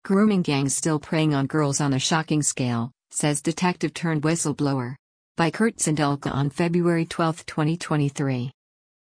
Grooming gangs still preying on girls on a shocking scale, says detective turned whistleblower. By Kurt Zindelka on February 12, 2023.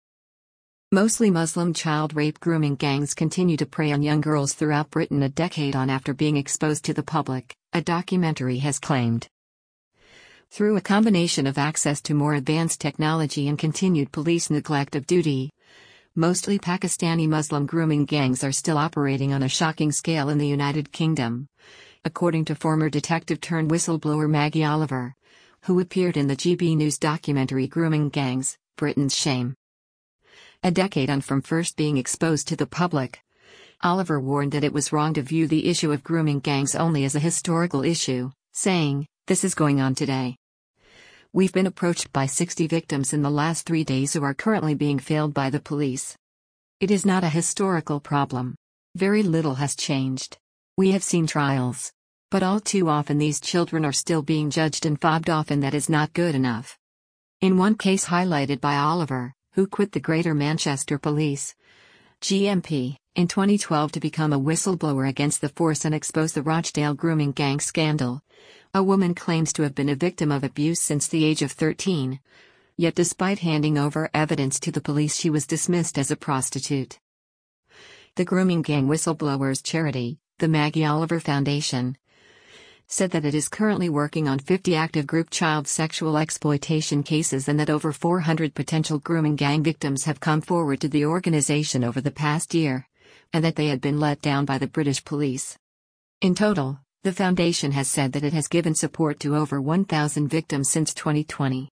Mostly Muslim child rape grooming gangs continue to prey on young girls throughout Britain a decade on after being exposed to the public, a documentary has claimed. Through a combination of access to more advanced technology and continued police neglect of duty, mostly Pakistani Muslim grooming gangs are still operating on a shocking scale in the United Kingdom, according to former detective turned whistleblower Maggie Oliver, who appeared in the GB News documentary Grooming Gangs, Britain's Shame. A decade on from first being exposed to the public, Oliver warned that it was wrong to view the issue of grooming gangs only as a historical issue, saying, "This is going on today. We've been approached by 60 victims in the last 3 days who are currently being failed by the police. It is not a historical problem. Very little has changed. We have seen trials. But all too often these children are still being judged and fobbed off, and that is not good enough." In one case highlighted by Oliver, who quit the Greater Manchester Police (GMP) in 2012 to become a whistleblower against the force and expose the Rochdale grooming gang scandal, a woman claims to have been a victim of abuse since the age of 13. Yet despite handing over evidence to the police, she was dismissed as a prostitute. The grooming gang whistleblowers charity, the Maggie Oliver Foundation, said that it is currently working on 50 active group child sexual exploitation cases and that over 400 potential grooming gang victims have come forward to the organization over the past year, and that they had been let down by the British police. In total, the foundation has said that it has given support to over 1,000 victims since 2020.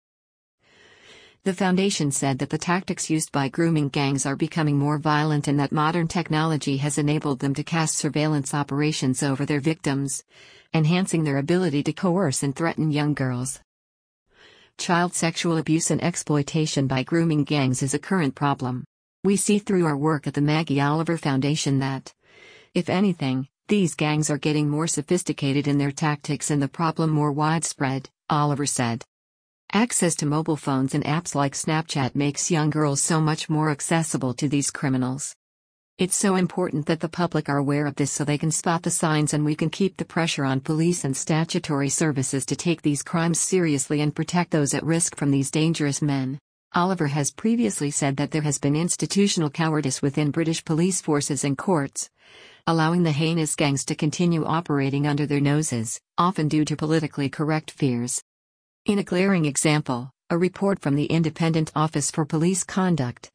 The foundation said that the tactics used by grooming gangs are becoming more violent and that modern technology has enabled them to cast surveillance operations over their victims, enhancing their ability to coerce and threaten young girls. Child sexual abuse and exploitation by grooming gangs is a current problem. We see through our work at the Maggie Oliver Foundation that, if anything, these gangs are getting more sophisticated in their tactics and the problem more widespread, Oliver said. Access to mobile phones and apps like Snapchat makes young girls so much more accessible to these criminals. It's so important that the public are aware of this so they can spot the signs and we can keep the pressure on police and statutory services to take these crimes seriously and protect those at risk from these dangerous men. Oliver has previously said that there has been institutional cowardice within British police forces and courts, allowing the heinous gangs to continue operating under their noses, often due to politically correct fears. In a glaring example, a report from the Independent Office for Police Conduct,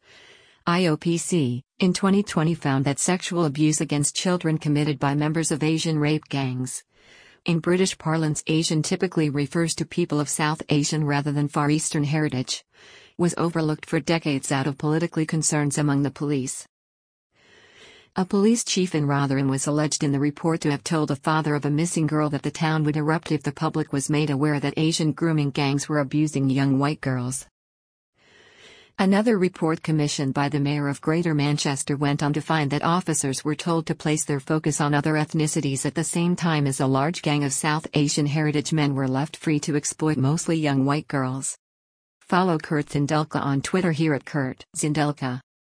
IOPC, in 2020 found that sexual abuse against children committed by members of Asian rape gangs. In British parlance, Asian typically refers to people of South Asian rather than Far Eastern heritage, was overlooked for decades out of politically concerns among the police. A police chief in Rotherham was alleged in the report to have told a father of a missing girl that the town would erupt if the public was made aware that Asian grooming gangs were abusing young white girls. Another report commissioned by the mayor of Greater Manchester went on to find that officers were told to place their focus on other ethnicities at the same time as a large gang of South Asian heritage men were left free to exploit mostly young white girls. Follow Kurt Zindelka on Twitter here at Kurt Zindelka.